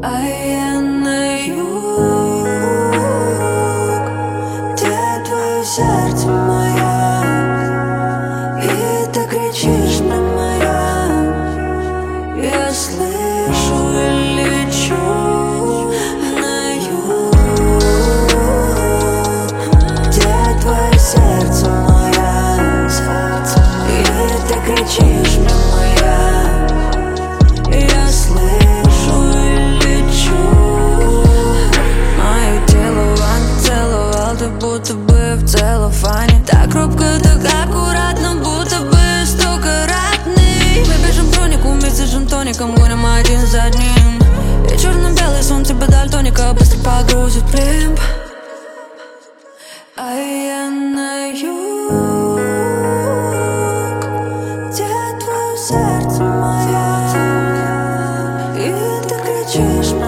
А я на юг, где твое сердце мое, и ты кричишь мне моя. Я слышу и лечу на юг, где твое сердце мое, и ты кричишь мне моя. Я слышу и лечу. Мое тело Ваня целовал, ты будто бы в целлофане. Так робко, так аккуратно, будто бы 100-каратный. Мы бежим бронику вместе с джин-тоником, гоним один за одним. И черно-белый сон тебя дальтоника быстро погрузит в племб. А я на юг, где твое сердце мое, и ты кричишь.